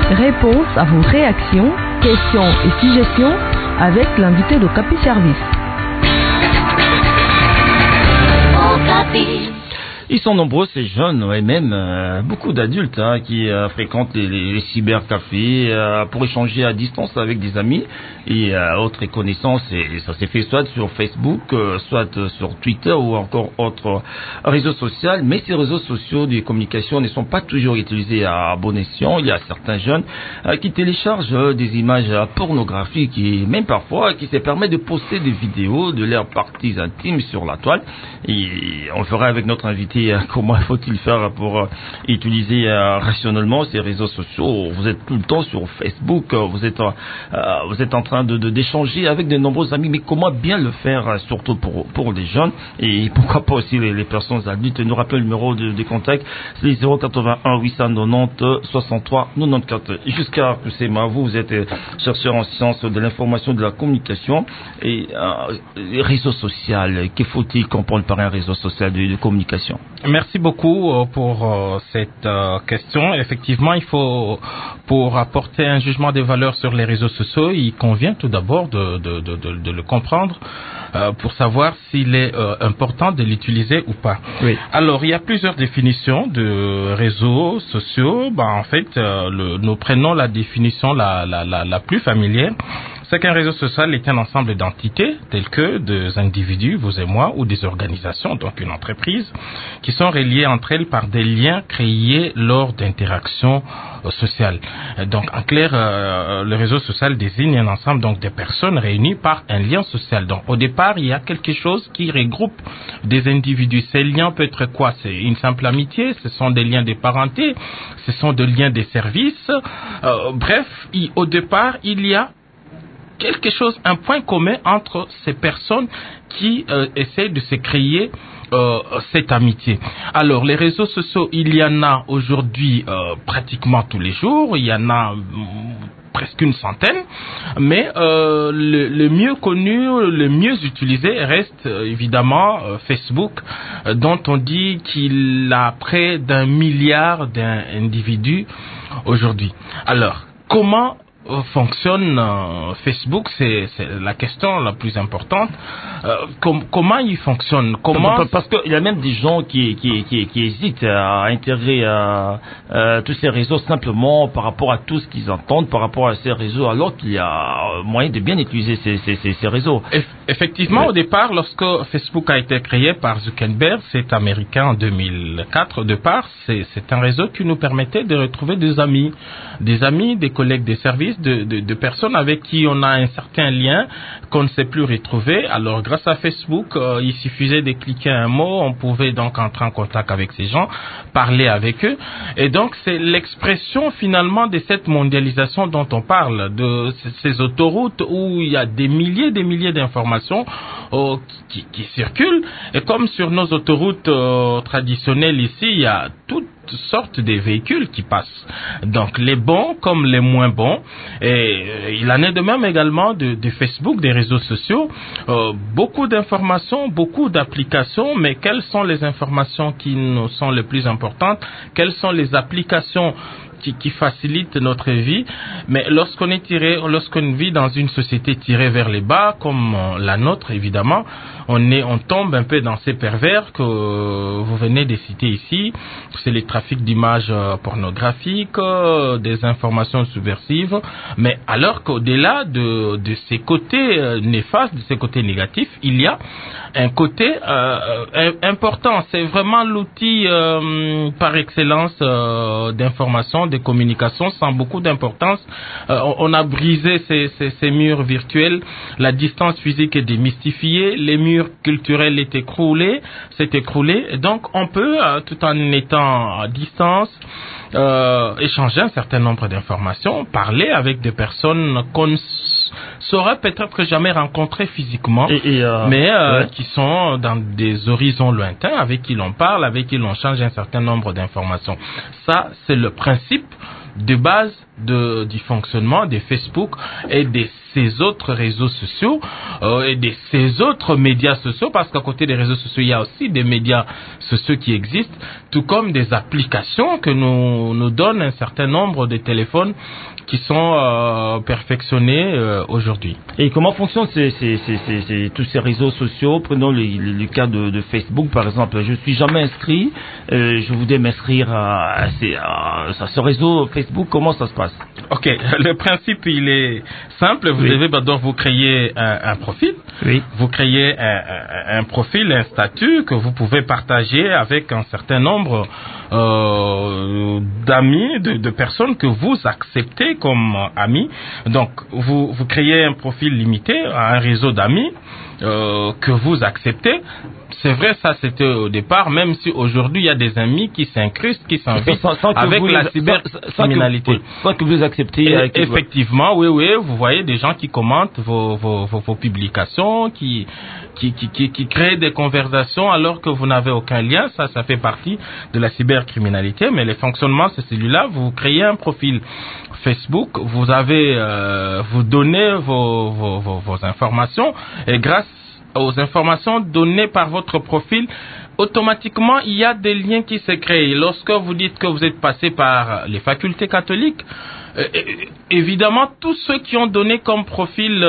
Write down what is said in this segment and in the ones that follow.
Réponse à vos réactions, questions et suggestions avec l'invité d'Okapi Service. Ils sont nombreux, ces jeunes, et même beaucoup d'adultes qui fréquentent les cybercafés pour échanger à distance avec des amis et autres connaissances. Et ça s'est fait soit sur Facebook, soit sur Twitter ou encore autres réseaux sociaux. Mais ces réseaux sociaux de communication ne sont pas toujours utilisés à bon escient. Il y a certains jeunes qui téléchargent des images pornographiques et même parfois qui se permettent de poster des vidéos de leurs parties intimes sur la toile. Et on le fera avec notre invité. Comment faut-il faire pour utiliser rationnellement ces réseaux sociaux? Vous êtes tout le temps sur Facebook, vous êtes en train d'échanger avec de nombreux amis, mais comment bien le faire, surtout pour les jeunes et pourquoi pas aussi les personnes adultes? Nous rappelle le numéro de contact, c'est 081 890 63 94. Jusqu'à vous êtes chercheur en sciences de l'information, de la communication et les réseaux sociaux. Que faut-il comprendre par un réseau social de communication? Merci beaucoup pour cette question. Effectivement, il faut, pour apporter un jugement des valeurs sur les réseaux sociaux, il convient tout d'abord de le comprendre pour savoir s'il est important de l'utiliser ou pas. Oui. Alors, il y a plusieurs définitions de réseaux sociaux. En fait, nous prenons la définition la plus familière. C'est qu'un réseau social est un ensemble d'entités telles que des individus, vous et moi, ou des organisations, donc une entreprise, qui sont reliées entre elles par des liens créés lors d'interactions sociales. Donc, en clair, le réseau social désigne un ensemble donc des personnes réunies par un lien social. Donc, au départ, il y a quelque chose qui regroupe des individus. Ces liens peuvent être quoi? C'est une simple amitié, ce sont des liens de parenté, ce sont des liens de service. Bref, au départ, il y a quelque chose, un point commun entre ces personnes qui essaient de se créer cette amitié. Alors, les réseaux sociaux, il y en a aujourd'hui pratiquement tous les jours, il y en a presque une centaine, mais le mieux connu, le mieux utilisé reste évidemment Facebook, dont on dit qu'il a près d'1 milliard d'individus aujourd'hui. Alors, comment fonctionne Facebook? C'est la question la plus importante. Comment il fonctionne? Parce qu'il y a même des gens qui hésitent à intégrer tous ces réseaux simplement par rapport à tout ce qu'ils entendent par rapport à ces réseaux, alors qu'il y a moyen de bien utiliser ces réseaux. Effectivement, au départ, lorsque Facebook a été créé par Zuckerberg, c'est américain en 2004. Au départ, c'est un réseau qui nous permettait de retrouver des amis, des collègues des services, de personnes avec qui on a un certain lien qu'on ne sait plus retrouver. Alors, grâce à Facebook, il suffisait de cliquer un mot, on pouvait donc entrer en contact avec ces gens, parler avec eux. Et donc, c'est l'expression finalement de cette mondialisation dont on parle, de ces autoroutes où il y a des milliers d'informations qui circulent. Et comme sur nos autoroutes traditionnelles ici, il y a toutes sortes de véhicules qui passent. Donc les bons comme les moins bons. Et il en est de même également de Facebook, des réseaux sociaux. Beaucoup d'informations, beaucoup d'applications, mais quelles sont les informations qui nous sont les plus importantes? Quelles sont les applications qui facilite notre vie? Mais lorsqu'on vit dans une société tirée vers les bas, comme la nôtre, évidemment, on tombe un peu dans ces pervers que vous venez de citer ici. C'est les trafics d'images pornographiques, des informations subversives. Mais alors qu'au-delà de ces côtés néfastes, de ces côtés négatifs, il y a un côté important. C'est vraiment l'outil par excellence d'information, de communication, sans beaucoup d'importance. On a brisé ces murs virtuels. La distance physique est démystifiée. Les murs culturels s'est écroulé. Donc, on peut, tout en étant à distance, échanger un certain nombre d'informations, parler avec des personnes qu'on saurait peut-être jamais rencontrer physiquement, mais qui sont dans des horizons lointains, avec qui l'on parle, avec qui l'on change un certain nombre d'informations. Ça, c'est le principe de base du fonctionnement de Facebook et de ces autres réseaux sociaux et de ces autres médias sociaux, parce qu'à côté des réseaux sociaux, il y a aussi des médias sociaux qui existent, tout comme des applications que nous donnent un certain nombre de téléphones qui sont perfectionnés aujourd'hui. Et comment fonctionnent tous ces réseaux sociaux? Prenons le cas de Facebook, par exemple. Je suis jamais inscrit, je voudrais m'inscrire à ce réseau Facebook. Comment ça se passe? Ok, le principe il est simple. Vous devez donc vous créer un profil. Oui. Vous créez un profil, un statut que vous pouvez partager avec un certain nombre d'amis, de personnes que vous acceptez comme amis. Donc, vous créez un profil limité à un réseau d'amis que vous acceptez. C'est vrai, ça c'était au départ, même si aujourd'hui il y a des amis qui s'incrustent, qui s'invitent avec la cybercriminalité. Sans que vous acceptez. Effectivement, oui, vous voyez des gens qui commentent vos publications, qui créent des conversations alors que vous n'avez aucun lien. Ça fait partie de la cybercriminalité, mais le fonctionnement c'est celui-là. Vous créez un profil Facebook, vous donnez vos informations, et grâce aux informations données par votre profil, automatiquement, il y a des liens qui se créent. Lorsque vous dites que vous êtes passé par les facultés catholiques, évidemment, tous ceux qui ont donné comme profil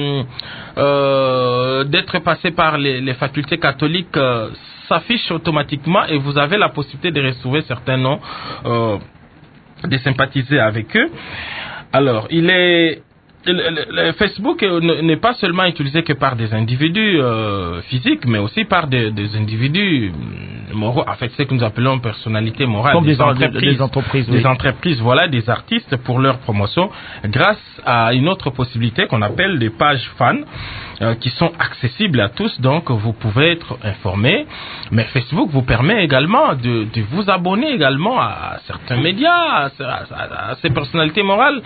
d'être passé par les facultés catholiques s'affichent automatiquement, et vous avez la possibilité de retrouver certains noms, de sympathiser avec eux. Alors, le Facebook n'est pas seulement utilisé que par des individus physiques, mais aussi par des individus moraux. En fait, c'est ce que nous appelons personnalités morales. Comme des entreprises. Des entreprises, voilà, des artistes pour leur promotion, grâce à une autre possibilité qu'on appelle des pages fans, qui sont accessibles à tous, donc vous pouvez être informé. Mais Facebook vous permet également de vous abonner également à certains médias, à ces personnalités morales.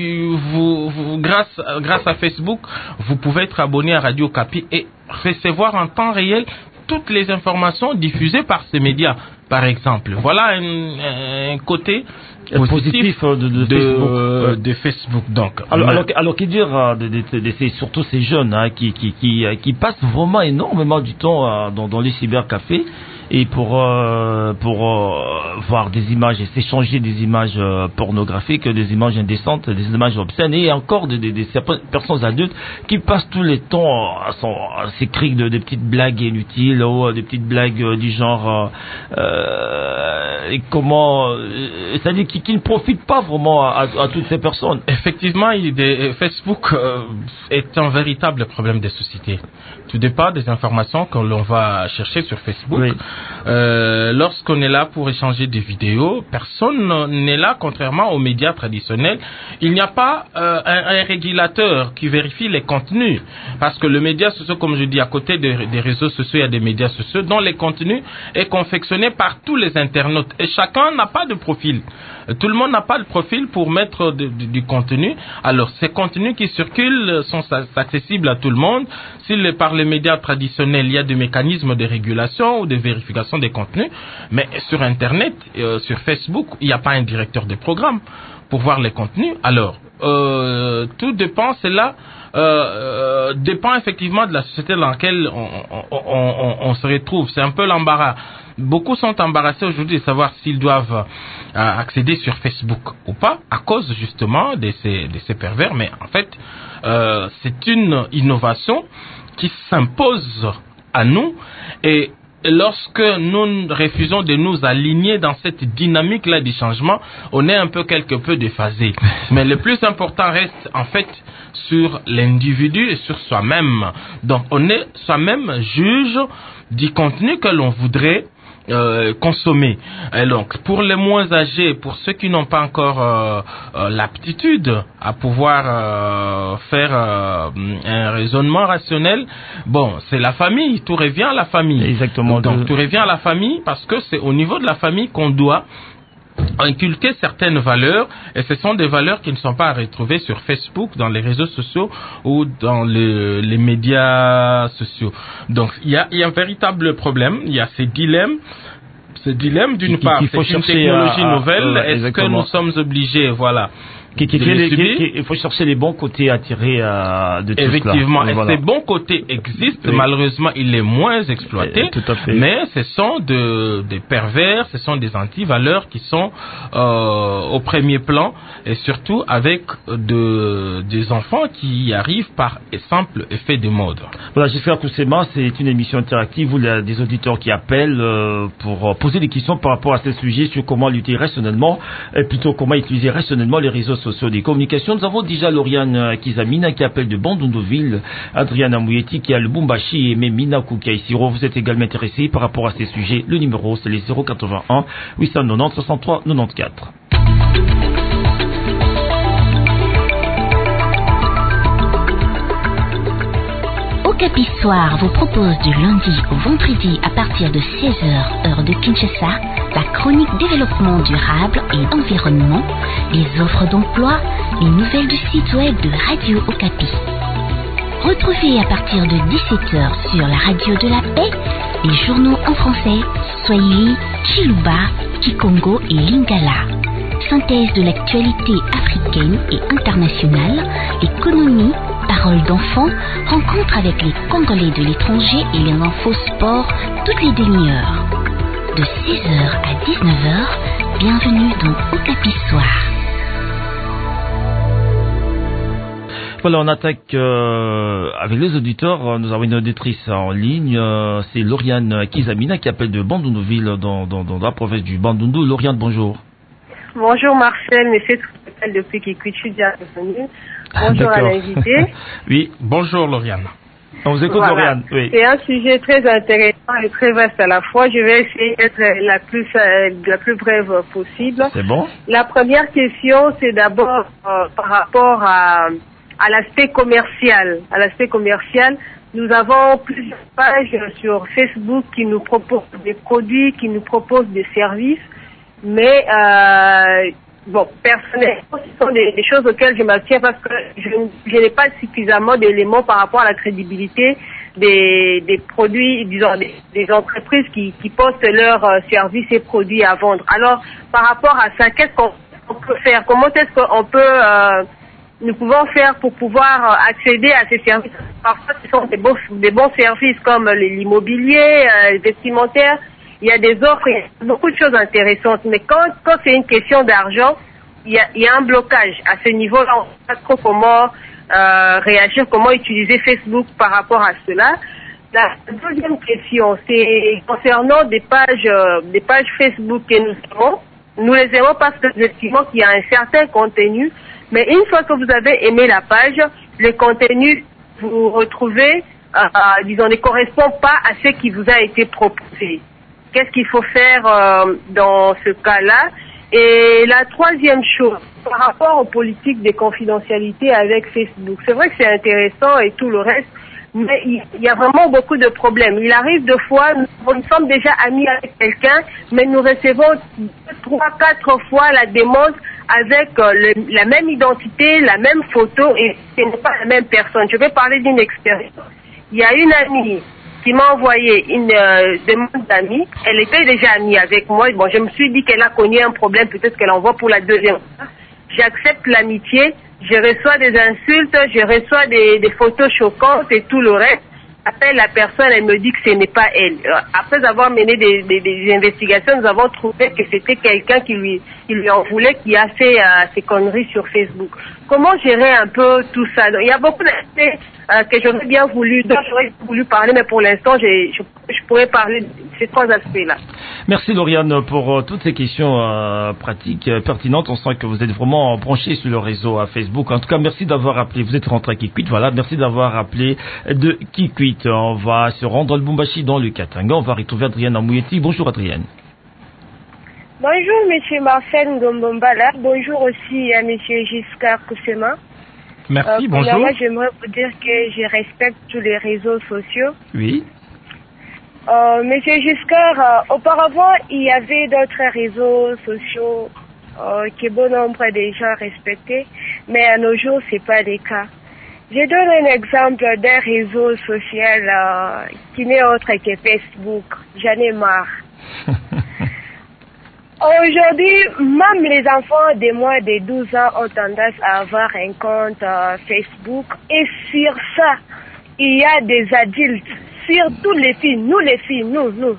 Grâce à Facebook, vous pouvez être abonné à Radio Okapi et recevoir en temps réel toutes les informations diffusées par ces médias, par exemple. Voilà un côté positif de Facebook. Donc, alors que dire de surtout ces jeunes qui passent vraiment énormément du temps dans les cybercafés, et pour voir des images et s'échanger des images pornographiques, des images indécentes, des images obscènes, et encore des personnes adultes qui passent tout le temps à s'écrire des petites blagues inutiles, ou des petites blagues du genre et comment c'est-à-dire qui ne profitent pas vraiment à toutes ces personnes. Effectivement, Facebook est un véritable problème de société. Tout dépend des informations que l'on va chercher sur Facebook. Oui. Lorsqu'on est là pour échanger des vidéos, personne n'est là, contrairement aux médias traditionnels. Il n'y a pas un régulateur qui vérifie les contenus, parce que le média social, comme je dis, à côté des réseaux sociaux, il y a des médias sociaux dont les contenus est confectionné par tous les internautes, et chacun n'a pas de profil. Tout le monde n'a pas de profil pour mettre du contenu. Alors, ces contenus qui circulent sont accessibles à tout le monde. Par les médias traditionnels, il y a des mécanismes de régulation ou de vérification des contenus. Mais sur Internet, sur Facebook, il n'y a pas un directeur de programme pour voir les contenus. Alors, tout dépend, dépend effectivement de la société dans laquelle on se retrouve. C'est un peu l'embarras. Beaucoup sont embarrassés aujourd'hui de savoir s'ils doivent accéder sur Facebook ou pas, à cause justement de ces pervers. Mais en fait, c'est une innovation qui s'impose à nous, et lorsque nous refusons de nous aligner dans cette dynamique-là du changement, on est un peu quelque peu déphasé. Mais le plus important reste en fait sur l'individu et sur soi-même. Donc on est soi-même juge du contenu que l'on voudrait consommer. Et donc, pour les moins âgés, pour ceux qui n'ont pas encore l'aptitude à pouvoir faire un raisonnement rationnel, bon, c'est la famille, tout revient à la famille. Exactement. Donc, tout revient à la famille, parce que c'est au niveau de la famille qu'on doit inculquer certaines valeurs, et ce sont des valeurs qui ne sont pas à retrouver sur Facebook, dans les réseaux sociaux ou dans les médias sociaux. Donc il y a un véritable problème, il y a ces dilemmes d'une part, c'est une technologie nouvelle, est-ce que nous sommes obligés, voilà, Il faut chercher les bons côtés à tirer de tout Effectivement, cela. et ces bons côtés existent. Malheureusement, il est moins exploité. Tout à fait. Mais ce sont des pervers, ce sont des antivaleurs qui sont au premier plan, et surtout avec des enfants qui y arrivent par simple effet de mode. Voilà, j'espère que c'est une émission interactive où il y a des auditeurs qui appellent pour poser des questions par rapport à ce sujet sur comment lutter rationnellement, et plutôt comment utiliser rationnellement les réseaux sociaux des communications. Nous avons déjà Lauriane Kizamina qui appelle de Bandunduville, Adriana Mouyeti qui a le Bumbashi et Memina Koukaïsiro. Vous êtes également intéressé par rapport à ces sujets. Le numéro c'est les 081 890 63 94. Okapi Soir vous propose du lundi au vendredi à partir de 16h, heure de Kinshasa, la chronique développement durable et environnement, les offres d'emploi, les nouvelles du site web de Radio Okapi. Retrouvez à partir de 17h sur la radio de la paix les journaux en français, Swahili, Chiluba, Kikongo et Lingala. Synthèse de l'actualité africaine et internationale, économie, paroles d'enfants, rencontre avec les Congolais de l'étranger et les infos sport toutes les demi-heures. De 16h à 19h, bienvenue dans Okapi Soir. Voilà, on attaque avec les auditeurs. Nous avons une auditrice en ligne. C'est Lauriane Kizamina qui appelle de Bandunduville dans la province du Bandundu. Lauriane, bonjour. Bonjour Marcel, monsieur Trépel depuis Kikwit, je suis déjà revenu. Bonjour à l'invité. Oui, bonjour Lauriane. On vous écoute, Lauriane. Oui. C'est un sujet très intéressant et très vaste à la fois. Je vais essayer d'être la plus brève possible. C'est bon. La première question, c'est d'abord par rapport à l'aspect commercial. À l'aspect commercial, nous avons plusieurs pages sur Facebook qui nous proposent des produits, qui nous proposent des services. Mais personnellement, ce sont des choses auxquelles je m'abstiens parce que je n'ai pas suffisamment d'éléments par rapport à la crédibilité des produits, disons des entreprises qui postent leurs services et produits à vendre. Alors, par rapport à ça, qu'est-ce qu'on peut faire? Comment est-ce qu'on peut nous pouvons faire pour pouvoir accéder à ces services? Parfois, ce sont des bons services comme l'immobilier, vestimentaire. Il y a des offres, il y a beaucoup de choses intéressantes. Mais quand c'est une question d'argent, il y a un blocage. À ce niveau-là, on ne sait pas trop comment réagir, comment utiliser Facebook par rapport à cela. La deuxième question, c'est concernant des pages Facebook que nous les aimons parce que nous estimons qu'il y a un certain contenu. Mais une fois que vous avez aimé la page, le contenu, vous retrouvez, ne correspond pas à ce qui vous a été proposé. Qu'est-ce qu'il faut faire dans ce cas-là? Et la troisième chose, par rapport aux politiques de confidentialité avec Facebook, c'est vrai que c'est intéressant et tout le reste, mais il y a vraiment beaucoup de problèmes. Il arrive deux fois, nous sommes déjà amis avec quelqu'un, mais nous recevons 3-4 fois la demande avec la même identité, la même photo, et ce n'est pas la même personne. Je vais parler d'une expérience. Il y a une amie qui m'a envoyé une demande d'amis. Elle était déjà amie avec moi. Bon, je me suis dit qu'elle a connu un problème, peut-être qu'elle envoie pour la deuxième fois. J'accepte l'amitié, je reçois des insultes, je reçois des photos choquantes et tout le reste. Appelle la personne, elle me dit que ce n'est pas elle. Après avoir mené des investigations, nous avons trouvé que c'était quelqu'un qui lui en voulait, qui a fait ces conneries sur Facebook. Comment gérer un peu tout ça? Il y a beaucoup d'aspects que j'aurais bien voulu parler, mais pour l'instant, je pourrais parler de ces trois aspects-là. Merci Lauriane pour toutes ces questions pratiques, pertinentes. On sent que vous êtes vraiment branché sur le réseau Facebook. En tout cas, merci d'avoir appelé. Vous êtes rentré à Kikwit. Voilà, merci d'avoir appelé de Kikwit. On va se rendre à Lubumbashi dans le Katanga. On va retrouver Adrienne Mouyeti. Bonjour Adrienne. Bonjour Monsieur Marcel Ngombombala. Bonjour aussi à Monsieur Giscard Koussema. Merci, bonjour. Moi, j'aimerais vous dire que je respecte tous les réseaux sociaux. Oui. Monsieur Giscard, auparavant, il y avait d'autres réseaux sociaux que bon nombre de gens respectaient, mais à nos jours, c'est pas le cas. Je donne un exemple d'un réseau social qui n'est autre que Facebook. J'en ai marre. Aujourd'hui, même les enfants de moins de 12 ans ont tendance à avoir un compte Facebook. Et sur ça, il y a des adultes, surtout les filles, nous les filles.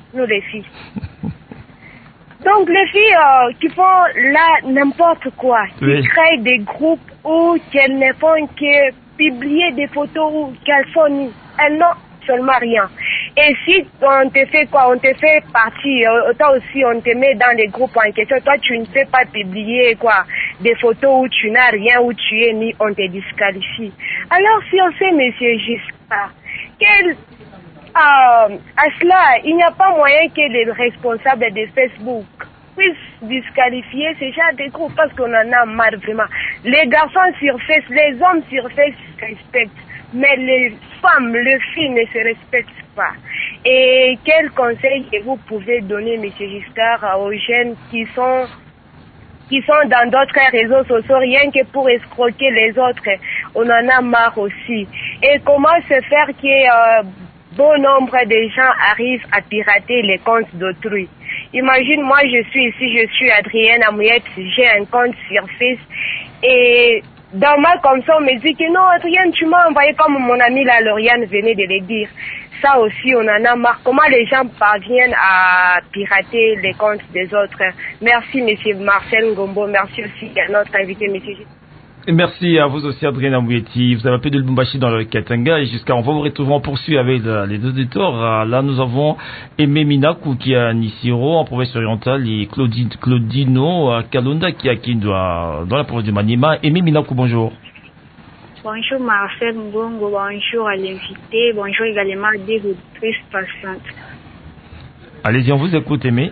Donc les filles qui font là n'importe quoi, qui créent des groupes où qu'elles ne font que publier des photos où qu'elles sont nues. Elles n'ont seulement rien. Et si on te fait quoi, on te fait partie, toi aussi on te met dans les groupes en question, toi tu ne fais pas publier quoi, des photos où tu n'as rien, où tu es ni, on te disqualifie. Alors si on sait monsieur Giscard, à cela, il n'y a pas moyen que les responsables de Facebook puissent disqualifier ces gens de groupes parce qu'on en a marre vraiment. Les garçons sur Facebook, les hommes sur Facebook se respectent, mais les femmes, les filles ne se respectent pas. Et quel conseil que vous pouvez donner, M. Giscard, aux jeunes qui sont dans d'autres réseaux sociaux, rien que pour escroquer les autres? On en a marre aussi. Et comment se faire que bon nombre de gens arrivent à pirater les comptes d'autrui? Imagine, moi je suis ici, je suis Adrienne Amouyette, j'ai un compte sur Facebook et dans ma comme ça on me dit que non Adrienne, tu m'as envoyé comme mon amie la Lauriane venait de le dire. Ça aussi on en a marre. Comment les gens parviennent à pirater les comptes des autres? Merci monsieur Marcel Ngombo, merci aussi à notre invité monsieur Giscard. Et merci à vous aussi, Adrien Amoueti. Vous avez appelé de Lubumbashi dans le Katanga et jusqu'à on va vous retrouver en poursuite avec les deux auditeurs. Là, nous avons Aimé Minakou qui est à Nisiro en province orientale et Claudino Kalonda qui est à Kindoa dans la province de Maniema. Aimé Minakou, bonjour. Bonjour Marcel Ngongo, bonjour à l'invité, bonjour également à des auditrices passantes. Allez-y, on vous écoute, Aimé.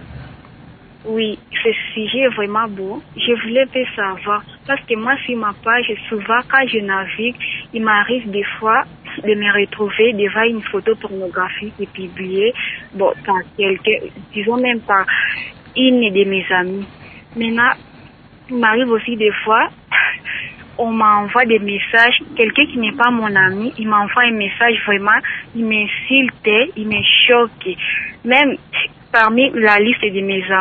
Oui, ce sujet est vraiment beau. Je voulais savoir, parce que moi, sur ma page, souvent, quand je navigue, il m'arrive des fois de me retrouver devant une photo pornographique et publiée, bon, par quelqu'un, disons même par une de mes amies. Maintenant, il m'arrive aussi des fois, on m'envoie des messages, quelqu'un qui n'est pas mon ami, il m'envoie un message vraiment, il m'insulte, il me choque. Même parmi la liste de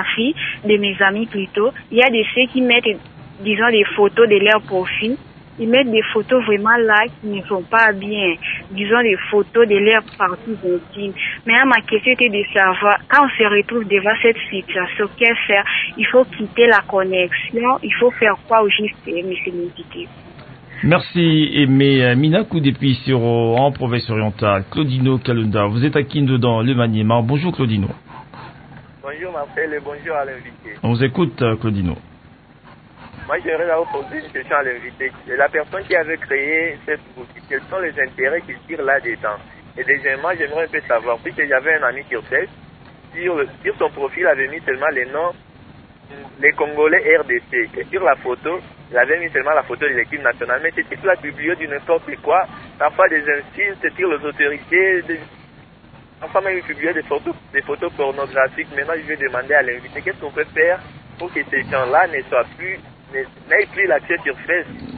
mes amis plutôt, il y a de ceux qui mettent, disons, des photos de leur profil. Ils mettent des photos vraiment là qui ne sont pas bien, disons des photos de leur partie intime. Mais ma question était de savoir, quand on se retrouve devant cette situation, qu'est-ce faire? Il faut quitter la connexion, il faut faire quoi au juste, monsieur Médité? Merci Aimé Minakou depuis Siro en province orientale. Claudino Kalunda, vous êtes à Kindoa dans le Maniema. Bonjour Claudino. Bonjour Marcel et bonjour à l'invité. On vous écoute Claudino. Moi j'aimerais vous poser une question à l'invité. La personne qui avait créé Facebook, quels sont les intérêts qu'il tire là-dedans? Et deuxièmement, j'aimerais un peu savoir, puisque j'avais un ami sur Facebook, sur son profil il avait mis seulement les noms, les Congolais RDC. Et sur la photo, il avait mis seulement la photo de l'équipe nationale. Mais c'était tout là publié du n'importe quoi, parfois des insultes sur les autorités, enfin même il publiait des photos pornographiques. Maintenant je vais demander à l'invité qu'est-ce qu'on peut faire pour que ces gens-là n'aient plus l'accès sur Facebook.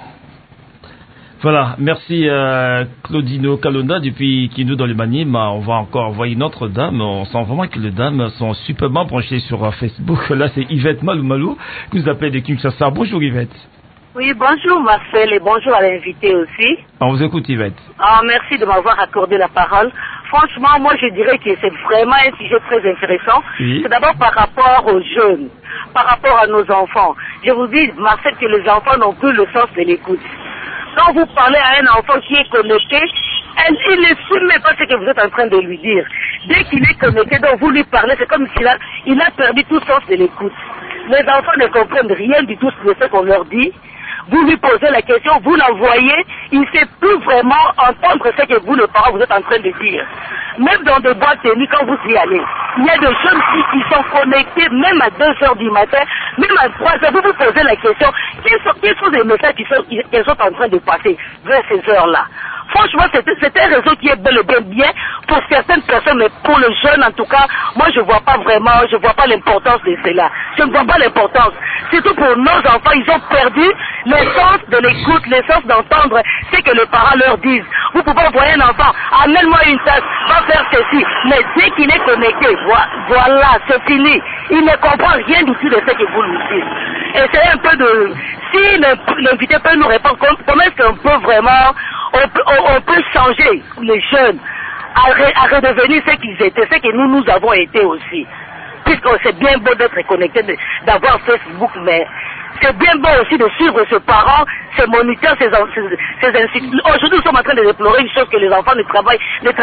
Voilà, merci Claudino Kalonda depuis Kindoa dans le Maniema. On va encore envoyer une autre dame. On sent vraiment que les dames sont superbement branchées sur Facebook. Là c'est Yvette Malou qui nous appelle de Kinshasa. Bonjour Yvette. Oui, bonjour Marcel et bonjour à l'invité aussi. On vous écoute Yvette. Merci de m'avoir accordé la parole. Franchement, moi je dirais que c'est vraiment un sujet très intéressant. Oui. C'est d'abord par rapport aux jeunes, par rapport à nos enfants. Je vous dis Marcel que les enfants n'ont plus le sens de l'écoute. Quand vous parlez à un enfant qui est connecté, il ne suit même pas ce que vous êtes en train de lui dire. Dès qu'il est connecté, donc vous lui parlez, c'est comme s'il a perdu tout sens de l'écoute. Les enfants ne comprennent rien du tout de ce qu'on leur dit. Vous lui posez la question, vous l'envoyez, il ne sait plus vraiment entendre ce que vous, les parents, vous êtes en train de dire. Même dans des boîtes de nuit, quand vous y allez, il y a des jeunes filles qui sont connectées, même à 2h du matin, même à 3h, vous vous posez la question, quels sont les messages qu'elles sont en train de passer vers ces heures-là? Franchement, c'est un réseau qui est bel et bien pour certaines personnes, mais pour le jeune, en tout cas, moi, je vois pas l'importance de cela. Je ne vois pas l'importance. Surtout pour nos enfants, ils ont perdu l'essence de l'écoute, l'essence d'entendre ce que les parents leur disent. Vous pouvez envoyer un enfant, amène-moi une tasse, va faire ceci. Mais dès qu'il est connecté, voilà, c'est fini. Il ne comprend rien du tout de ce que vous lui dites. Et c'est un peu de... Si l'invité peut nous répondre, comment est-ce qu'on peut vraiment... On peut changer les jeunes à redevenir ce qu'ils étaient, ce que nous avons été aussi. Puisque c'est bien beau d'être connecté, d'avoir Facebook, mais c'est bien beau aussi de suivre ses parents, ses moniteurs, ses instituts. Aujourd'hui, nous sommes en train de déplorer une chose que les enfants ne travaillent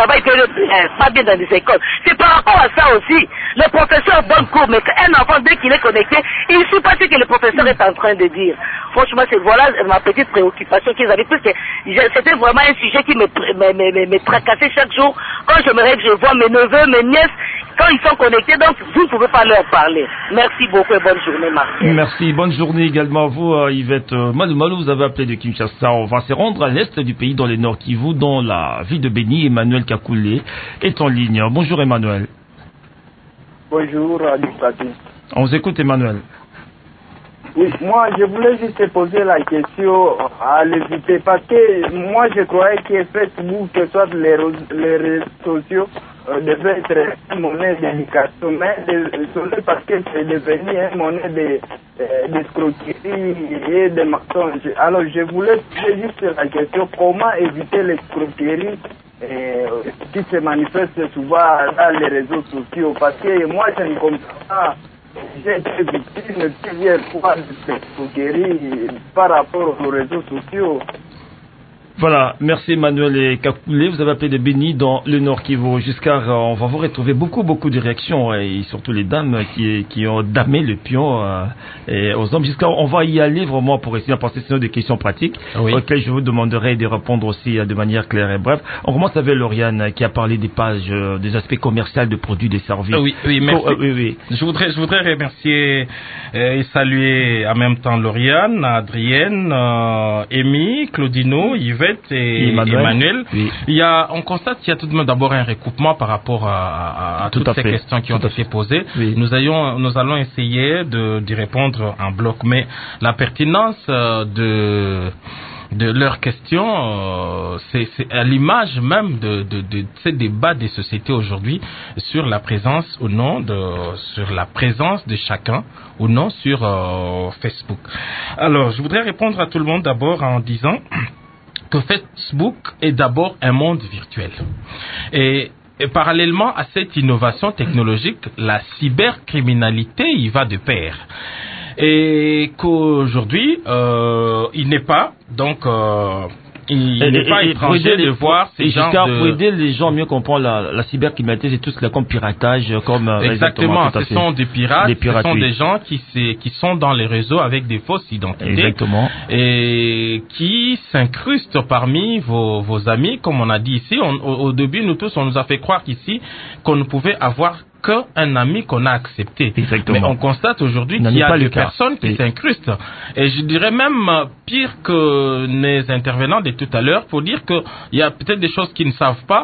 pas bien dans les écoles. C'est par rapport à ça aussi. Le professeur donne cours, mais un enfant, dès qu'il est connecté, il ne suit pas ce que le professeur est en train de dire. Franchement, voilà ma petite préoccupation qu'ils avaient, puisque c'était vraiment un sujet qui me tracassait chaque jour. Quand je me réveille, je vois mes neveux, mes nièces, quand ils sont connectés, donc vous ne pouvez pas leur parler. Merci beaucoup et bonne journée, Martial. Merci, bonne journée également à vous, Yvette. Malou, vous avez appelé de Kinshasa. On va se rendre à l'est du pays, dans le Nord Kivu, dans la ville de Béni. Emmanuel Kakoulé est en ligne. Bonjour, Emmanuel. Bonjour, Adipati. On vous écoute, Emmanuel. Oui, moi, je voulais juste poser la question à l'invité, parce que moi, je croyais que Facebook, que soit les réseaux sociaux, devait être une monnaie d'éducation, mais désolé parce que c'est devenu une monnaie d'escroquerie et de mensonge. Alors, je voulais poser juste la question, comment éviter l'escroquerie qui se manifeste souvent dans les réseaux sociaux, parce que moi, je ne comprends pas. J'ai été victime plusieurs fois de cette escroquerie par rapport aux réseaux sociaux. Voilà, merci Emmanuel et Kakoulé. Vous avez appelé de Béni dans le Nord Kivu. Jusqu'à, on va vous retrouver beaucoup de réactions et surtout les dames qui ont damé le pion et aux hommes. Jusqu'à, on va y aller vraiment pour essayer de passer sur des questions pratiques auxquelles je vous demanderai de répondre aussi de manière claire et brève. On commence avec Lauriane qui a parlé des pages, des aspects commerciaux de produits, des services. Oui, merci. Je voudrais remercier et saluer en même temps Lauriane, Adrienne, Amy, Claudino, Yvette et Emmanuel. Oui. On constate qu'il y a tout de même d'abord un recoupement par rapport à toutes ces questions qui ont été posées. Oui. Nous allons essayer d'y répondre en bloc, mais la pertinence de leurs questions, c'est à l'image même de ces débats des sociétés aujourd'hui sur la présence ou non sur la présence de chacun ou non sur Facebook. Alors, je voudrais répondre à tout le monde d'abord en disant que Facebook est d'abord un monde virtuel. Et parallèlement à cette innovation technologique, la cybercriminalité y va de pair. Et qu'aujourd'hui, il n'est pas, donc, il n'est pas étranger de voir ces gens pour aider les gens à mieux comprendre la cybercriminalité, c'est tout ce comme piratage, comme... Exactement, ce sont des pirates, ce sont des gens qui sont dans les réseaux avec des fausses identités. Exactement. Et qui s'incrustent parmi vos amis, comme on a dit ici. Au début, nous tous, on nous a fait croire ici qu'on ne pouvait avoir qu'un ami qu'on a accepté. Exactement. Mais on constate aujourd'hui qu'il y a des personnes qui s'incrustent. Et je dirais même pire que les intervenants de tout à l'heure pour dire qu'il y a peut-être des choses qu'ils ne savent pas.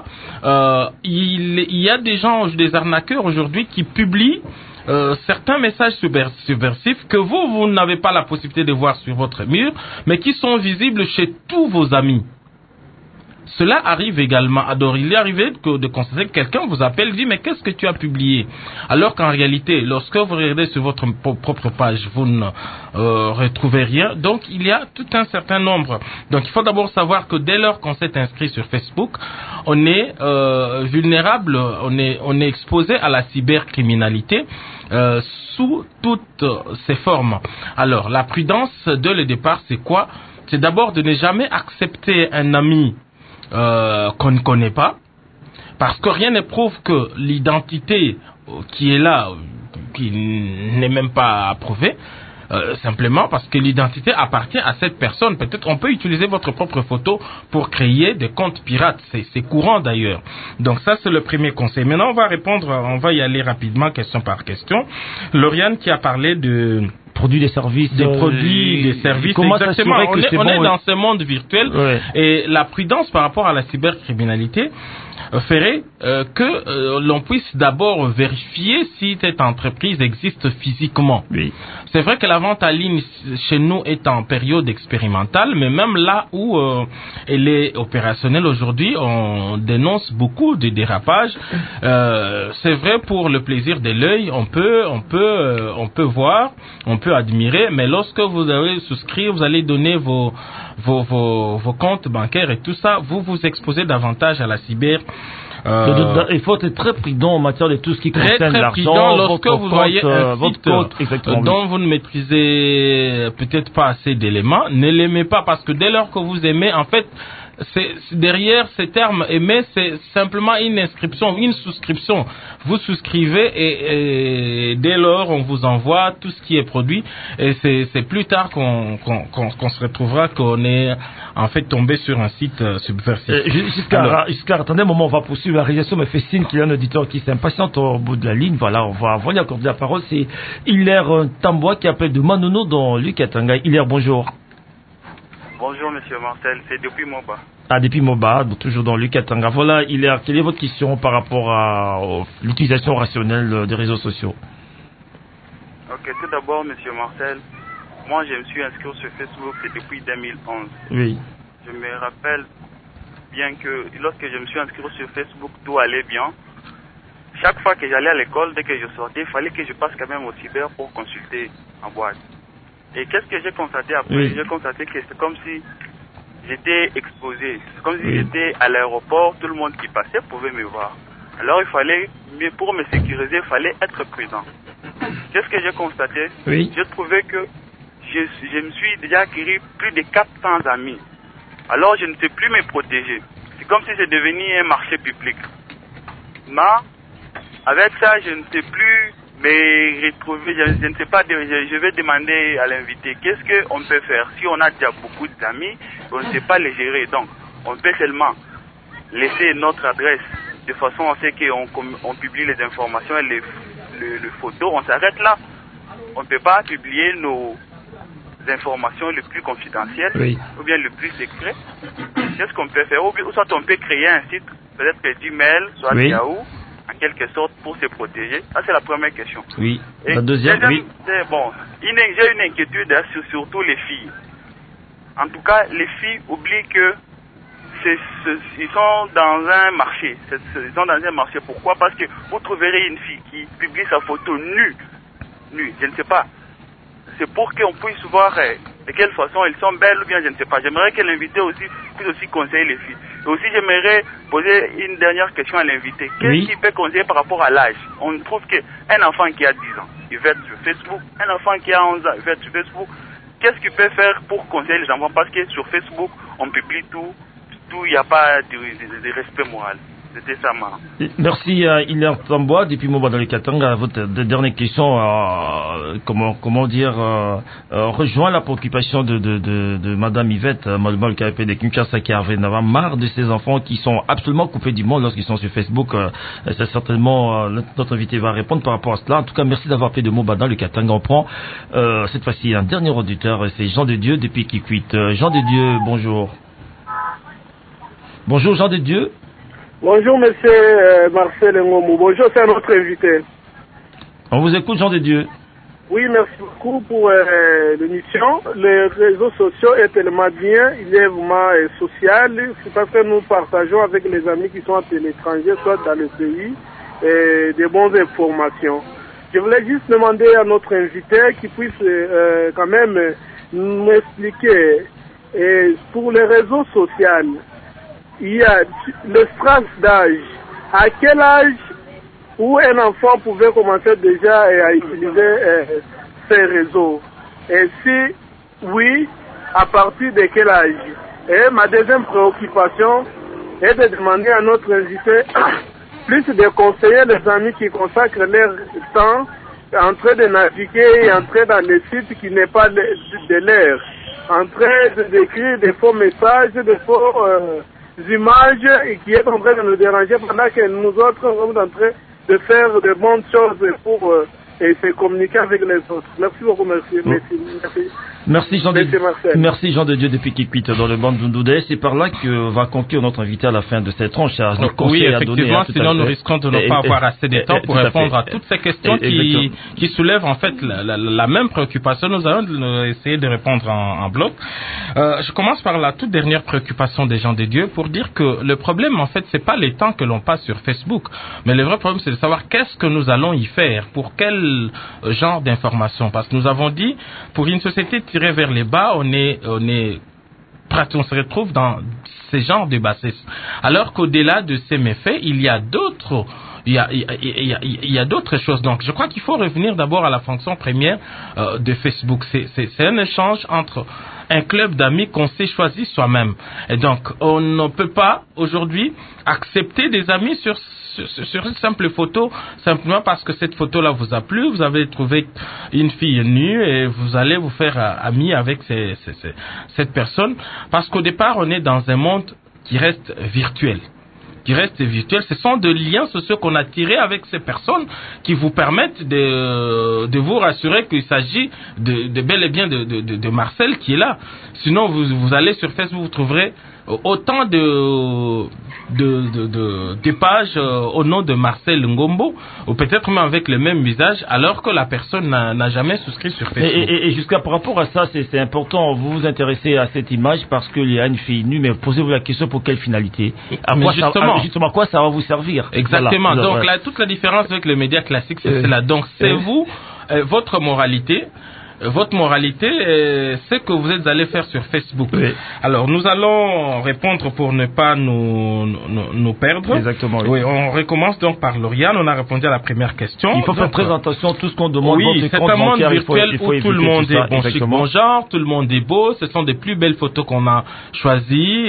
Il y a des gens, des arnaqueurs aujourd'hui qui publient certains messages subversifs que vous n'avez pas la possibilité de voir sur votre mur, mais qui sont visibles chez tous vos amis. Cela arrive également. Alors, il est arrivé de constater que quelqu'un vous appelle et dit « Mais qu'est-ce que tu as publié ?» Alors qu'en réalité, lorsque vous regardez sur votre propre page, vous ne retrouvez rien. Donc, il y a tout un certain nombre. Donc, il faut d'abord savoir que dès lors qu'on s'est inscrit sur Facebook, on est vulnérable, on est exposé à la cybercriminalité sous toutes ses formes. Alors, la prudence dès le départ, c'est quoi? C'est d'abord de ne jamais accepter un ami qu'on ne connaît pas, parce que rien ne prouve que l'identité qui est là, qui n'est même pas approuvée, simplement parce que l'identité appartient à cette personne. Peut-être on peut utiliser votre propre photo pour créer des comptes pirates, c'est courant d'ailleurs. Donc ça, c'est le premier conseil. Maintenant, on va y aller rapidement question par question. Lauriane qui a parlé de produits, des services. Des produits, des services, comment exactement. On est dans ce monde virtuel et la prudence par rapport à la cybercriminalité ferait que l'on puisse d'abord vérifier si cette entreprise existe physiquement. Oui. C'est vrai que la vente en ligne chez nous est en période expérimentale, mais même là où elle est opérationnelle aujourd'hui, on dénonce beaucoup de dérapages. C'est vrai, pour le plaisir de l'œil, on peut voir, on peut admirer, mais lorsque vous allez souscrire, vous allez donner vos comptes bancaires et tout ça, vous vous exposez davantage à la cyber. Il faut être très prudent en matière de tout ce qui concerne l'argent. Lorsque vous voyez un site dont vous ne maîtrisez peut-être pas assez d'éléments, ne l'aimez pas, parce que dès lors que vous aimez, en fait, derrière ces termes aimer, c'est simplement une inscription, une souscription. Vous souscrivez et dès lors on vous envoie tout ce qui est produit, et c'est plus tard qu'on se retrouvera qu'on est en fait tombé sur un site subversif. Jusqu'à attendez un moment, on va poursuivre la réalisation, mais fait signe qu'il y a un auditeur qui s'impatiente au bout de la ligne. Voilà, on va lui accorder la parole. C'est Hilaire Tambois qui appelle de Manono dans Lucatanga. Hilaire, bonjour. Bonjour Monsieur Marcel, c'est depuis Moba. Ah, depuis Moba, toujours dans Lucatanga. Voilà, Hilaire, quelle est votre question par rapport à l'utilisation rationnelle des réseaux sociaux? Ok, tout d'abord Monsieur Marcel, moi je me suis inscrit sur Facebook depuis 2011. Oui. Je me rappelle bien que lorsque je me suis inscrit sur Facebook, tout allait bien. Chaque fois que j'allais à l'école, dès que je sortais, il fallait que je passe quand même au cyber pour consulter en boîte. Et qu'est-ce que j'ai constaté après? Oui. J'ai constaté que c'est comme si j'étais exposé. C'est comme si j'étais à l'aéroport, tout le monde qui passait pouvait me voir. Alors il fallait, mais pour me sécuriser, il fallait être prudent. Qu'est-ce que j'ai constaté? Oui. J'ai trouvé que je me suis déjà acquis plus de 400 amis. Alors je ne sais plus me protéger. C'est comme si c'est devenu un marché public. Mais avec ça, je ne sais plus me retrouver, je ne sais pas, je vais demander à l'invité qu'est-ce qu'on peut faire si on a déjà beaucoup d'amis, on ne sait pas les gérer. Donc, on peut seulement laisser notre adresse de façon à ce qu'on publie les informations et les photos, on s'arrête là. On ne peut pas publier nos informations les plus confidentielles ou bien les plus secrets. Qu'est-ce qu'on peut faire? Ou soit on peut créer un site, peut-être que Gmail, soit Yahoo, en quelque sorte, pour se protéger. Ça, c'est la première question. Oui. Et la deuxième, bon, j'ai une inquiétude sur surtout les filles. En tout cas, les filles oublient que ils sont dans un marché. Ils sont dans un marché. Pourquoi? Parce que vous trouverez une fille qui publie sa photo nue. Je ne sais pas. C'est pour qu'on puisse voir de quelle façon elles sont belles ou bien je ne sais pas. J'aimerais que l'invité puisse aussi conseiller les filles. Et aussi j'aimerais poser une dernière question à l'invité. Qu'est-ce qu'il peut conseiller par rapport à l'âge? On trouve qu'un enfant qui a 10 ans, il va être sur Facebook. Un enfant qui a 11 ans, il va être sur Facebook. Qu'est-ce qu'il peut faire pour conseiller les enfants? Parce que sur Facebook, on publie tout, il n'y a pas de respect moral. C'était ça, Merci Hilaire Tambois depuis Moba dans les Katanga. Votre dernière question, comment dire, rejoint la préoccupation de Madame Yvette Malmal KP de Kinshasa, qui avait marre de ces enfants qui sont absolument coupés du monde lorsqu'ils sont sur Facebook. C'est certainement notre invité va répondre par rapport à cela. En tout cas, merci d'avoir appelé de Moba dans le Katanga. On prend cette fois-ci un dernier auditeur, c'est Jean de Dieu depuis Kikwit. Jean de Dieu, bonjour. Bonjour Jean de Dieu. Bonjour monsieur Marcel Ngomou, bonjour, c'est notre invité. On vous écoute Jean de Dieu. Oui, merci beaucoup pour l'émission. Les réseaux sociaux est tellement bien, il est vraiment social, c'est parce que nous partageons avec les amis qui sont à l'étranger, soit dans le pays, des bonnes informations. Je voulais juste demander à notre invité qu'il puisse quand même m'expliquer, pour les réseaux sociaux, il y a le stress d'âge. À quel âge où un enfant pouvait commencer déjà à utiliser ces réseaux? Et si oui, à partir de quel âge? Et ma deuxième préoccupation est de demander à notre invité plus de conseiller les amis qui consacrent leur temps en train de naviguer et entrer dans les sites qui n'est pas de l'air, en train d'écrire des faux messages, des faux images et qui est en train de nous déranger pendant que nous autres sommes en train de faire de bonnes choses pour et c'est communiquer avec les autres. Merci beaucoup, merci. Merci Jean de Dieu depuis Kikwit dans le Bandundoudé. C'est par là que va conclure notre invité à la fin de cette tranche. Oui, effectivement, sinon nous risquons de ne pas avoir assez de temps pour répondre à toutes ces questions qui soulèvent en fait la même préoccupation. Nous allons essayer de répondre en bloc. Je commence par la toute dernière préoccupation des gens de Dieu pour dire que le problème en fait c'est pas les temps que l'on passe sur Facebook, mais le vrai problème c'est de savoir qu'est-ce que nous allons y faire, pour quel genre d'information, parce que nous avons dit pour une société tirée vers les bas, on se retrouve dans ces genres de bassesse. Alors qu'au-delà de ces méfaits, il y a d'autres choses. Donc, je crois qu'il faut revenir d'abord à la fonction première de Facebook. C'est un échange entre un club d'amis qu'on s'est choisi soi-même. Et donc, on ne peut pas aujourd'hui accepter des amis sur une simple photo, simplement parce que cette photo-là vous a plu, vous avez trouvé une fille nue et vous allez vous faire ami avec cette personne. Parce qu'au départ, on est dans un monde qui reste virtuel. Ce sont des liens sociaux qu'on a tirés avec ces personnes qui vous permettent de vous rassurer qu'il s'agit de bel et bien de Marcel qui est là. Sinon, vous allez sur Facebook, vous trouverez autant de pages au nom de Marcel Ngombo, ou peut-être même avec le même visage, alors que la personne n'a jamais souscrit sur Facebook. Et jusqu'à par rapport à ça, c'est important, vous vous intéressez à cette image parce qu'il y a une fille nue, mais posez-vous la question pour quelle finalité? Justement, à quoi ça va vous servir? Exactement. Voilà. Donc toute la différence avec le média classique, c'est cela. Donc c'est vous, votre moralité. Votre moralité, c'est que vous êtes allé faire sur Facebook. Oui. Alors, nous allons répondre pour ne pas nous perdre. Exactement. Oui, on recommence donc par Lauriane. On a répondu à la première question. Il faut faire très attention, tout ce qu'on demande. Oui, c'est un monde virtuel où tout le monde est bon chic, bon genre, tout le monde est beau. Ce sont des plus belles photos qu'on a choisi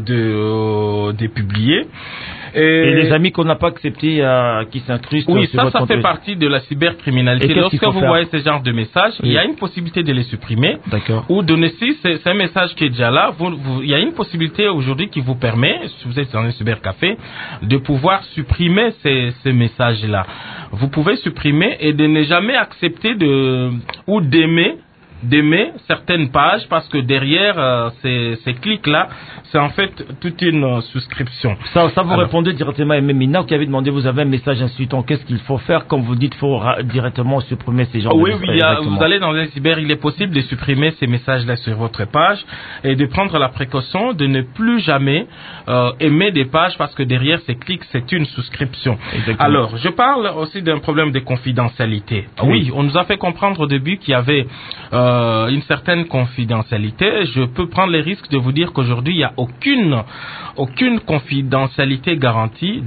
de publier. Et les amis qu'on n'a pas acceptés qui s'incrustent. Oui, ça fait partie de la cybercriminalité. Lorsque vous voyez ce genre de messages, il y a une possibilité de les supprimer. D'accord. Ou donner si c'est un message qui est déjà là, il y a une possibilité aujourd'hui qui vous permet, si vous êtes dans un cybercafé, de pouvoir supprimer ces messages-là. Vous pouvez supprimer et de ne jamais accepter ou d'aimer certaines pages, parce que derrière ces clics-là, c'est en fait toute une souscription. Ça vous répondez directement à Aimé Mina qui avait demandé, vous avez un message insultant, qu'est-ce qu'il faut faire? Comme vous dites, il faut directement supprimer ces genres de messages. Oui, vous allez dans un cyber, il est possible de supprimer ces messages-là sur votre page et de prendre la précaution de ne plus jamais aimer des pages, parce que derrière ces clics, c'est une souscription. Exactement. Alors, je parle aussi d'un problème de confidentialité. Oui, on nous a fait comprendre au début qu'il y avait une certaine confidentialité. Je peux prendre les risques de vous dire qu'aujourd'hui, il n'y a aucune confidentialité garantie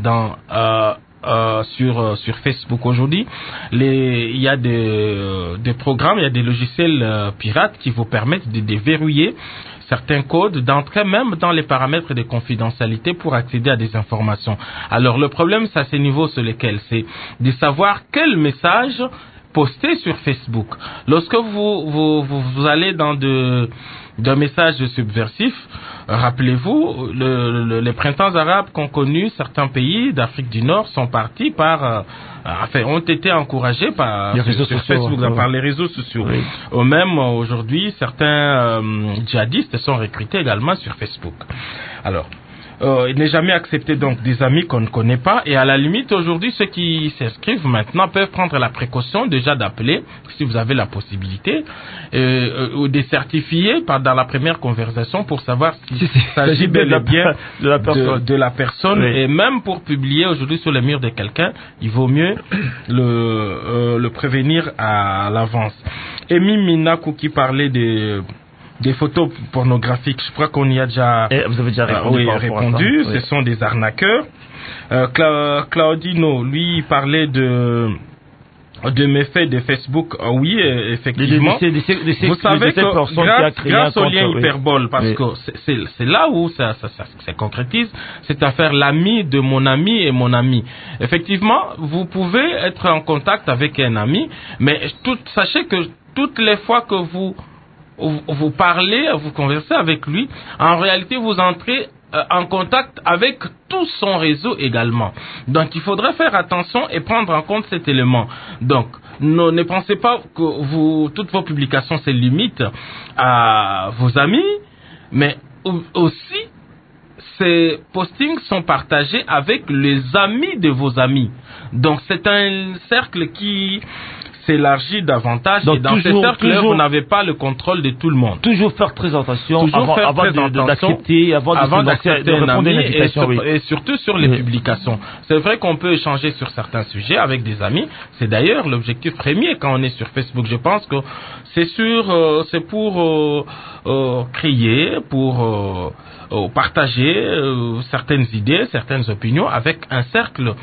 sur Facebook. Aujourd'hui, il y a des programmes, il y a des logiciels pirates qui vous permettent de déverrouiller certains codes d'entrée, même dans les paramètres de confidentialité, pour accéder à des informations. Alors, le problème, c'est à ce niveau sur lequel c'est de savoir quel message poster sur Facebook. Lorsque vous allez dans d'un message subversif, rappelez-vous, les printemps arabes qu'ont connu certains pays d'Afrique du Nord sont partis ont été encouragés par Facebook, par les réseaux sociaux. Oui. Même aujourd'hui, certains djihadistes sont recrutés également sur Facebook. Alors, il n'est jamais accepté donc des amis qu'on ne connaît pas, et à la limite aujourd'hui ceux qui s'inscrivent maintenant peuvent prendre la précaution déjà d'appeler, si vous avez la possibilité, ou de certifier dans la première conversation pour savoir s'il s'agit bel et bien de la personne. Oui. Et même pour publier aujourd'hui sur le mur de quelqu'un, il vaut mieux le prévenir à l'avance. Emi Minaku qui parlait des photos pornographiques, je crois qu'on y a déjà, vous avez déjà répondu. Ce sont des arnaqueurs. Claudino, lui, parlait de méfaits de Facebook. Oui, effectivement. Vous savez que grâce au lien hyperbole, parce que c'est là où ça concrétise, cette affaire l'ami de mon ami et mon ami. Effectivement, vous pouvez être en contact avec un ami, mais sachez que toutes les fois que vous parlez, vous conversez avec lui, en réalité vous entrez en contact avec tout son réseau également. Donc il faudrait faire attention et prendre en compte cet élément. Donc ne pensez pas que toutes vos publications se limitent à vos amis, mais aussi ces postings sont partagés avec les amis de vos amis. Donc c'est un cercle qui s'élargit davantage. Donc, et dans ces cercles-là, vous n'avez pas le contrôle de tout le monde. Toujours faire très attention avant d'accepter un ami et surtout sur les publications. C'est vrai qu'on peut échanger sur certains sujets avec des amis. C'est d'ailleurs l'objectif premier quand on est sur Facebook. Je pense que c'est pour créer, pour partager certaines idées, certaines opinions avec un cercle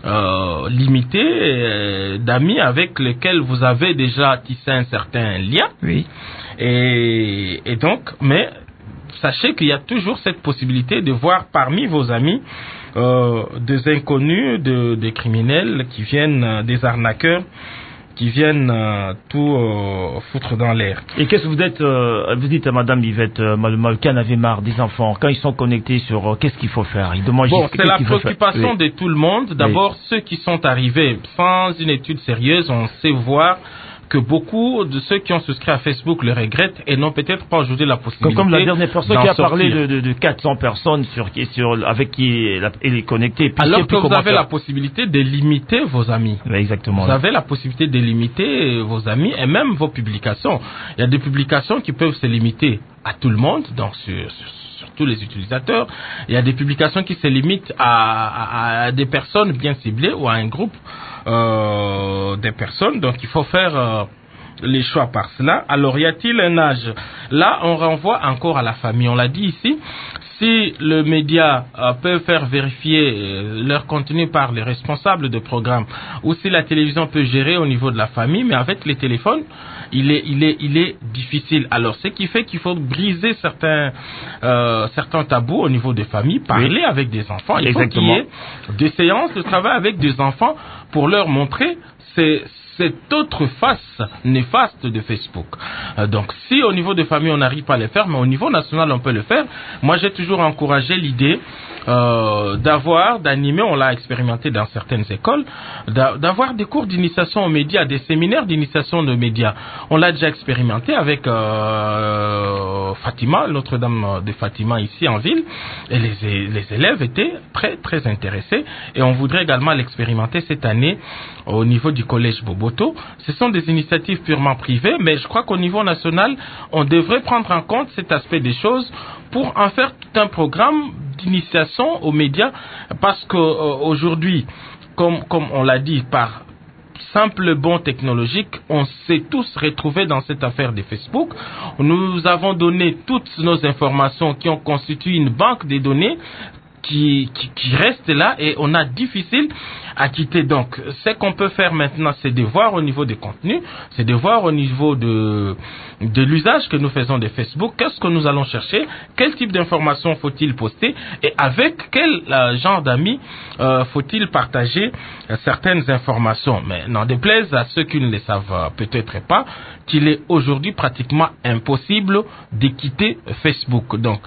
limité d'amis avec lesquels vous avez déjà tissé un certain lien. Oui. Et donc, mais sachez qu'il y a toujours cette possibilité de voir parmi vos amis des inconnus, des criminels qui viennent, des arnaqueurs qui viennent tout foutre dans l'air. Et qu'est-ce que vous dites à Madame Yvette Malmalka n'avait marre des enfants quand ils sont connectés sur qu'est-ce qu'il faut faire? C'est la préoccupation de tout le monde. D'abord, ceux qui sont arrivés sans une étude sérieuse, on sait voir que beaucoup de ceux qui ont souscrit à Facebook le regrettent et n'ont peut-être pas aujourd'hui la possibilité. Comme la dernière personne qui a parlé de 400 personnes avec qui elle est connectée. Alors que vous avez la possibilité de limiter vos amis. Oui, exactement. Vous avez la possibilité de limiter vos amis et même vos publications. Il y a des publications qui peuvent se limiter à tout le monde, donc sur tous les utilisateurs. Il y a des publications qui se limitent à des personnes bien ciblées ou à un groupe des personnes. Donc il faut faire les choix par cela. Alors y a-t-il un âge? Là on renvoie encore à la famille. On l'a dit ici, si le média peut faire vérifier leur contenu par les responsables de programme, ou si la télévision peut gérer au niveau de la famille, mais avec les téléphones il est difficile. Alors ce qui fait qu'il faut briser certains tabous au niveau des familles, parler avec des enfants. Il faut qu'il y ait des séances de travail avec des enfants pour leur montrer cette autre face néfaste de Facebook. Donc, si au niveau des familles on n'arrive pas à le faire, mais au niveau national on peut le faire. Moi, j'ai toujours encouragé l'idée d'animer, on l'a expérimenté dans certaines écoles, d'avoir des cours d'initiation aux médias, des séminaires d'initiation aux médias. On l'a déjà expérimenté avec Fatima, Notre-Dame de Fatima ici en ville, et les élèves étaient très intéressés, et on voudrait également l'expérimenter cette année au niveau du collège Boboto. Ce sont des initiatives purement privées, mais je crois qu'au niveau national, on devrait prendre en compte cet aspect des choses pour en faire tout un programme d'initiation aux médias, parce que aujourd'hui, comme on l'a dit, par simple bond technologique, on s'est tous retrouvés dans cette affaire de Facebook. Nous avons donné toutes nos informations qui ont constitué une banque de données qui reste là, et on a difficile à quitter. Donc, ce qu'on peut faire maintenant, c'est de voir au niveau des contenus, c'est de voir au niveau de l'usage que nous faisons de Facebook, qu'est-ce que nous allons chercher, quel type d'informations faut-il poster, et avec quel genre d'amis faut-il partager certaines informations. Mais n'en déplaise à ceux qui ne les savent peut-être pas, qu'il est aujourd'hui pratiquement impossible de quitter Facebook. Donc,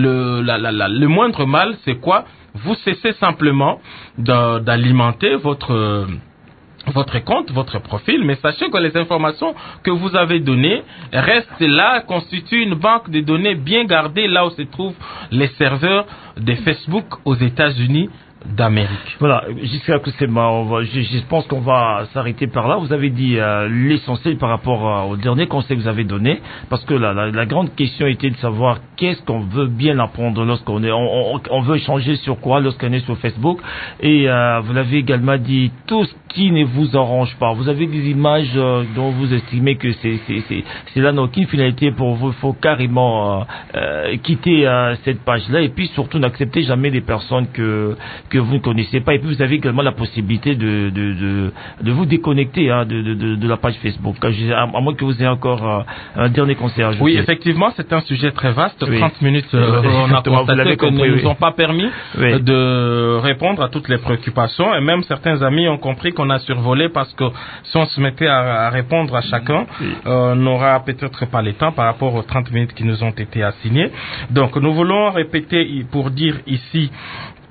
le moindre mal, c'est quoi? Vous cessez simplement d'alimenter votre compte, votre profil, mais sachez que les informations que vous avez données restent là, constituent une banque de données bien gardée là où se trouvent les serveurs de Facebook aux États-Unis d'Amérique. Voilà, jusqu'à que c'est je pense qu'on va s'arrêter par là. Vous avez dit l'essentiel par rapport au dernier conseil que vous avez donné, parce que la grande question était de savoir qu'est-ce qu'on veut bien apprendre lorsqu'on est, on veut échanger sur quoi lorsqu'on est sur Facebook. Et vous l'avez également dit, tout ce qui ne vous arrange pas. Vous avez des images dont vous estimez que cela n'a aucune finalité pour vous. Il faut carrément quitter cette page-là, et puis surtout n'acceptez jamais des personnes que vous ne connaissez pas. Et puis vous avez également la possibilité de vous déconnecter de la page Facebook. À moins que vous ayez encore un dernier conseil à ajouter. Oui, effectivement, c'est un sujet très vaste. Oui. 30 minutes, on a constaté que ne nous ont pas permis de répondre à toutes les préoccupations. Et même certains amis ont compris qu'on a survolé, parce que si on se mettait à répondre à chacun, on n'aura peut-être pas le temps par rapport aux 30 minutes qui nous ont été assignées. Donc, nous voulons répéter pour dire ici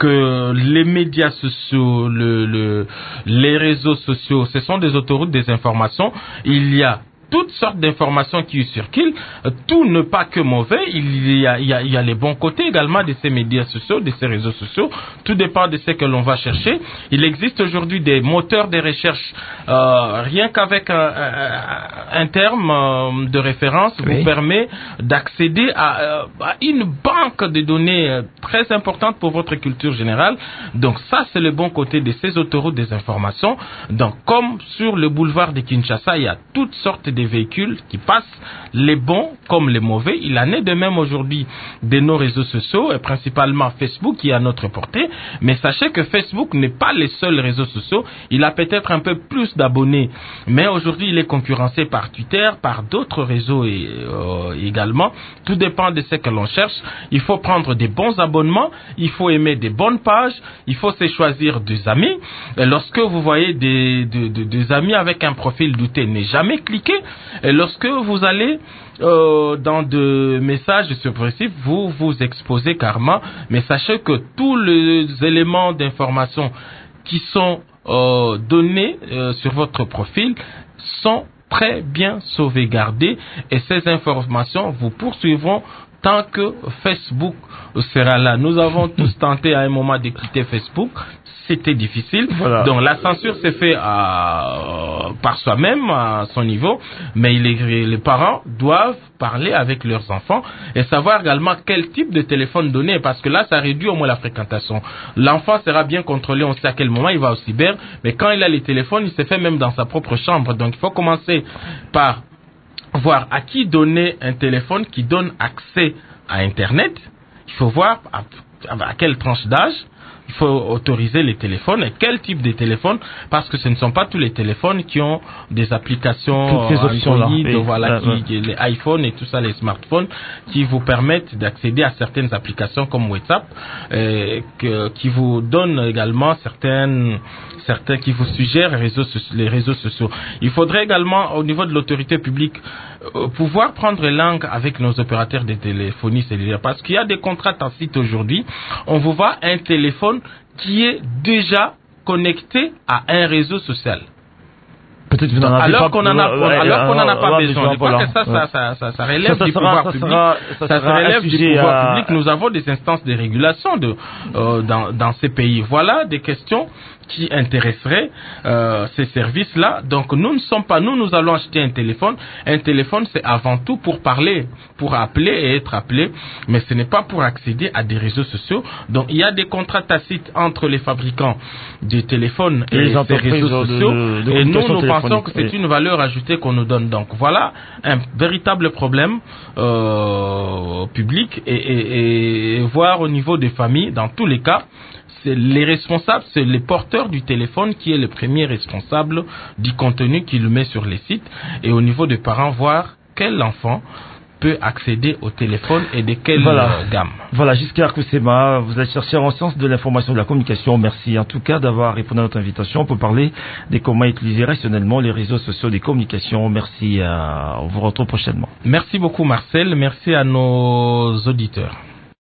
que les médias sociaux, les réseaux sociaux, ce sont des autoroutes des informations. Il y a toutes sortes d'informations qui circulent, tout n'est pas que mauvais, il y a les bons côtés également de ces médias sociaux, de ces réseaux sociaux, tout dépend de ce que l'on va chercher. Il existe aujourd'hui des moteurs de recherche, rien qu'avec un terme de référence vous permet d'accéder à une banque de données très importante pour votre culture générale. Donc ça, c'est le bon côté de ces autoroutes des informations. Donc comme sur le boulevard de Kinshasa, il y a toutes sortes de véhicules qui passent, les bons comme les mauvais. Il en est de même aujourd'hui de nos réseaux sociaux, et principalement Facebook qui est à notre portée. Mais sachez que Facebook n'est pas le seul réseau social. Il a peut-être un peu plus d'abonnés, mais aujourd'hui il est concurrencé par Twitter, par d'autres réseaux également. Tout dépend de ce que l'on cherche. Il faut prendre des bons abonnements, il faut aimer des bonnes pages, il faut se choisir des amis. Et lorsque vous voyez des amis avec un profil douté, ne jamais cliquer. Et lorsque vous allez dans des messages subversifs, vous vous exposez carrément. Mais sachez que tous les éléments d'information qui sont donnés sur votre profil sont très bien sauvegardés, et ces informations vous poursuivront tant que Facebook sera là. Nous avons tous tenté à un moment de quitter Facebook. C'était difficile. Voilà. Donc la censure s'est faite par soi-même, à son niveau, mais les parents doivent parler avec leurs enfants et savoir également quel type de téléphone donner, parce que là, ça réduit au moins la fréquentation. L'enfant sera bien contrôlé, on sait à quel moment il va au cyber, mais quand il a les téléphones, il se fait même dans sa propre chambre. Donc il faut commencer par voir à qui donner un téléphone qui donne accès à Internet. Il faut voir à quelle tranche d'âge. Il faut autoriser les téléphones, et quel type de téléphone, parce que ce ne sont pas tous les téléphones qui ont des applications Android, voilà, les iPhones et tout ça, les smartphones, qui vous permettent d'accéder à certaines applications comme WhatsApp, qui vous donnent également certains qui vous suggèrent les réseaux sociaux. Il faudrait également, au niveau de l'autorité publique, pouvoir prendre langue avec nos opérateurs de téléphonie cellulaire, parce qu'il y a des contrats tacites aujourd'hui. On vous voit un téléphone qui est déjà connecté à un réseau social. Peut-être vous en avez alors qu'on n'en a pas besoin. Je crois que ça relève du pouvoir public. Ça relève du pouvoir public. Nous avons des instances de régulation dans ces pays. Voilà des questions qui intéresseraient ces services-là. Donc nous allons acheter un téléphone. Un téléphone, c'est avant tout pour parler, pour appeler et être appelé, mais ce n'est pas pour accéder à des réseaux sociaux. Donc il y a des contrats tacites entre les fabricants de téléphones et ces réseaux sociaux, et nous pensons que c'est une valeur ajoutée qu'on nous donne. Donc voilà un véritable problème public, et voir au niveau des familles, dans tous les cas, c'est les responsables, c'est les porteurs du téléphone qui est le premier responsable du contenu qu'il met sur les sites, et au niveau des parents, voir quel enfant peut accéder au téléphone et de quelle gamme. Voilà, Giscard Koussema, vous êtes chercheur en sciences de l'information et de la communication. Merci en tout cas d'avoir répondu à notre invitation pour parler de comment utiliser rationnellement les réseaux sociaux des communications. Merci, on vous retrouve prochainement. Merci beaucoup Marcel, merci à nos auditeurs.